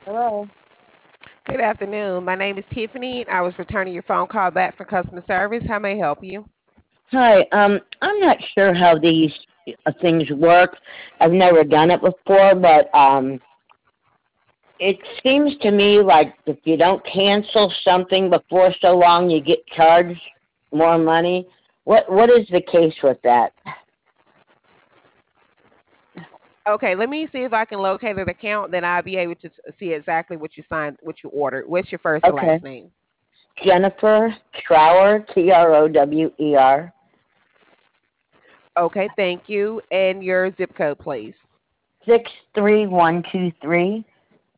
Hello. Good afternoon. My name is Tiffany. I was returning your phone call back for customer service. How may I help you? Hi. I'm not sure how these things work. I've never done it before, but it seems to me like if you don't cancel something before so long, you get charged more money. What is the case with that? Okay, let me see if I can locate an account. Then I'll be able to see exactly what you signed, what you ordered. What's your first and Okay. last name? Jennifer Trower, Trower. Okay, thank you. And your zip code, please. 63123.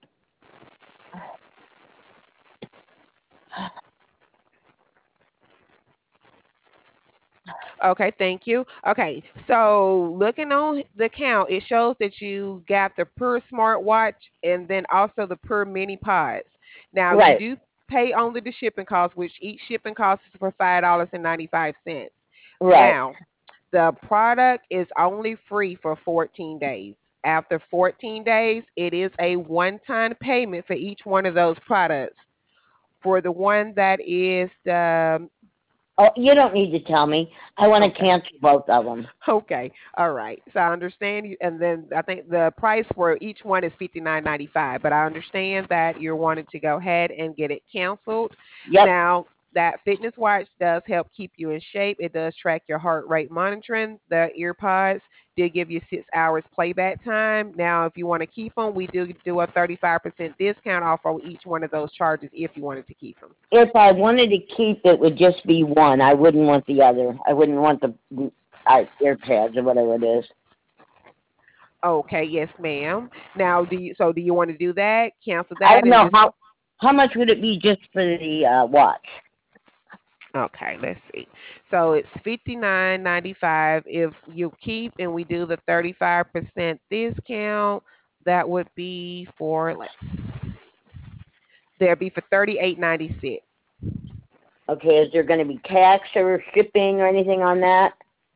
Okay, thank you. Okay, so looking on the account, it shows that you got the Per smartwatch and then also the Per mini pods. Now you Right. do pay only the shipping cost, which each shipping cost is for $5.95. Right. Now the product is only free for 14 days. After 14 days, it is a one-time payment for each one of those products. For the one that is the Oh, you don't need to tell me. I want to okay. cancel both of them. Okay. All right. So I understand you, and then I think the price for each one is 59.95. But I understand that you're wanting to go ahead and get it canceled. Yep. Now that fitness watch does help keep you in shape. It does track your heart rate monitoring. The ear pods did give you 6 hours playback time. Now, if you want to keep them, we do a 35% discount off of each one of those charges if you wanted to keep them. If I wanted to keep it, would just be one. I wouldn't want the other. I wouldn't want the AirPads or whatever it is. Okay. Yes, ma'am. Now, do you want to do that? Cancel I that don't and know just how much would it be just for the watch? okay, let's see. So it's 59.95 if you keep and we do the 35% discount, that would be for let's there'd be for 38.96. Okay, is there going to be tax or shipping or anything on that?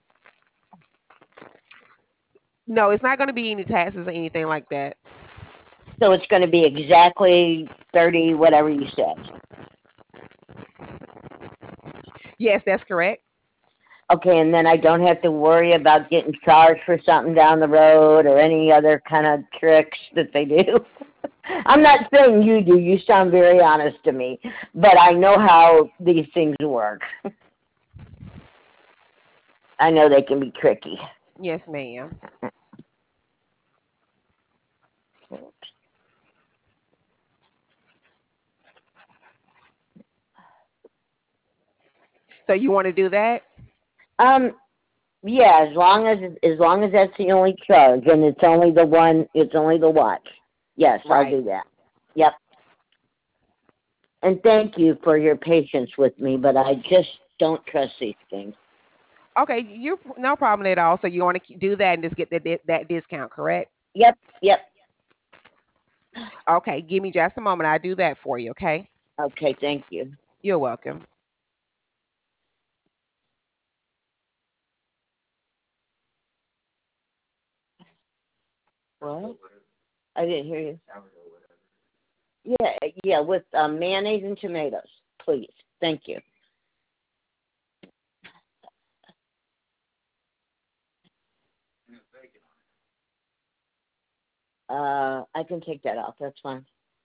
No, it's not going to be any taxes or anything like that. So it's going to be exactly 30, whatever you said. Yes, that's correct. Okay, and then I don't have to worry about getting charged for something down the road or any other kind of tricks that they do. I'm not saying you do. You sound very honest to me, but I know how these things work. I know they can be tricky. Yes, ma'am. So you want to do that? Um, yeah, as long as that's the only charge and it's only the one, it's only the watch. Yes, I'll Right. do that. Yep. And thank you for your patience with me, but I just don't trust these things. Okay, you no problem at all. So you want to do that and just get that discount, correct? Yep, yep. Okay, give me just a moment. I'll do that for you, okay? Okay, thank you. You're welcome. What? I didn't hear you. Yeah, yeah, with mayonnaise and tomatoes, please. Thank you. I can take that off. That's fine.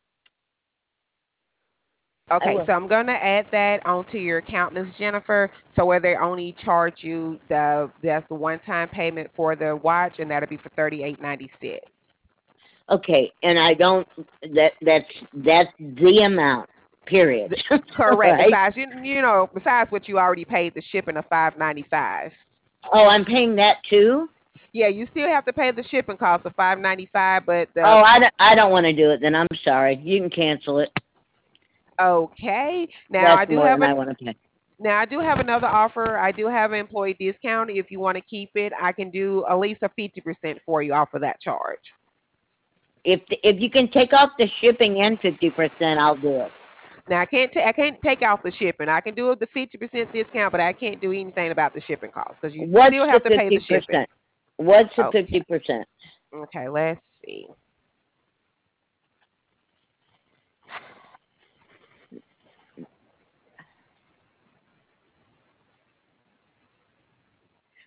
I Okay, will. so I'm gonna add that onto your account, Miss Jennifer. So where they only charge you that's the one time payment for the watch, and that'll be for 38.96. Okay, and I don't. That's the amount. Period. Correct. Right. Besides, besides what you already paid the shipping of 5.95. Oh, I'm paying that too. Yeah, you still have to pay the shipping cost of 5.95, but the Oh, I don't want to do it. Then I'm sorry. You can cancel it. okay. That's more than I want to pay. Now I do have another offer. I do have an employee discount. If you want to keep it, I can do at least a 50% for you off of that charge. If you can take off the shipping and 50%, I'll do it. Now I can't take out the shipping. I can do the 50% discount, but I can't do anything about the shipping cost because you What's still the have to pay the shipping. 50%? What's the Okay. 50%? Okay. Let's see.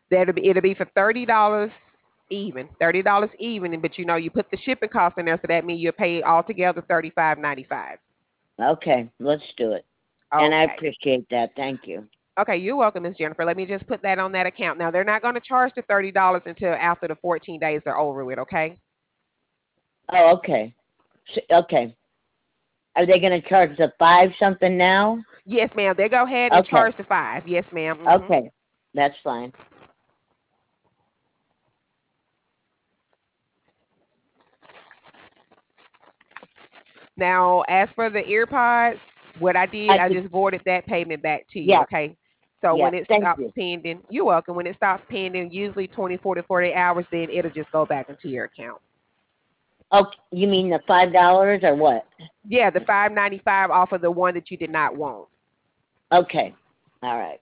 It'll be for $30 even, $30 even. But you put the shipping cost in there, so that means you'll pay altogether $35.95. Okay, let's do it. And I Okay. appreciate that. Thank you. Okay, you're welcome, Miss Jennifer. Let me just put that on that account. Now they're not going to charge the $30 until after the 14 days are over with. Okay. Oh, okay. Okay. Are they going to charge the 5 something now? Yes, ma'am. They go ahead and Okay. charge the 5. Yes, ma'am. Okay. That's fine. Now, as for the earpods, what I did, I I could, just voided that payment back to you. yeah, Okay. So yeah. when it Thank stops you. pending, you're welcome. When it stops pending, usually 24 to 48 hours, then it'll just go back into your account. Oh, you mean the $5 or what? Yeah, the $5.95 off of the one that you did not want. Okay. All right.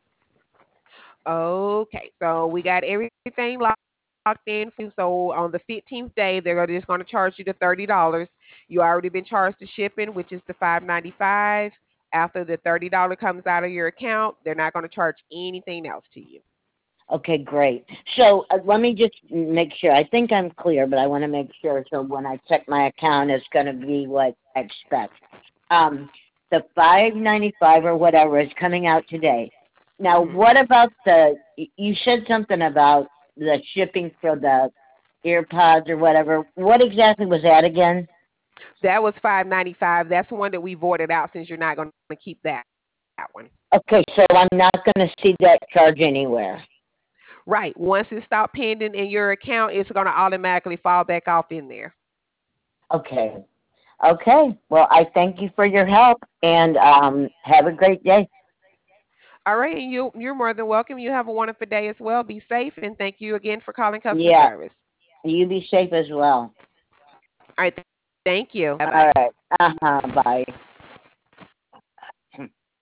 Okay, so we got everything locked in for you. So on the 15th day, they're just going to charge you the $30. You already been charged the shipping, which is the $5.95. After the $30 comes out of your account, they're not going to charge anything else to you. Okay, great. So let me just make sure. I think I'm clear, but I want to make sure. So when I check my account, it's going to be what I expect. The 5.95 or whatever is coming out today. Now, what about you said something about the shipping for the earpods or whatever. What exactly was that again? That was $5.95. That's the one that we voided out since you're not going to keep that one. Okay, so I'm not going to see that charge anywhere. Right. Once it stops pending in your account, it's going to automatically fall back off in there. Okay. Okay. Well, I thank you for your help and have a great day. All right, and you're more than welcome. You have a wonderful day as well. Be safe, and thank you again for calling customer Yeah. service. You be safe as well. All right, thank you. Bye All bye. right. Bye.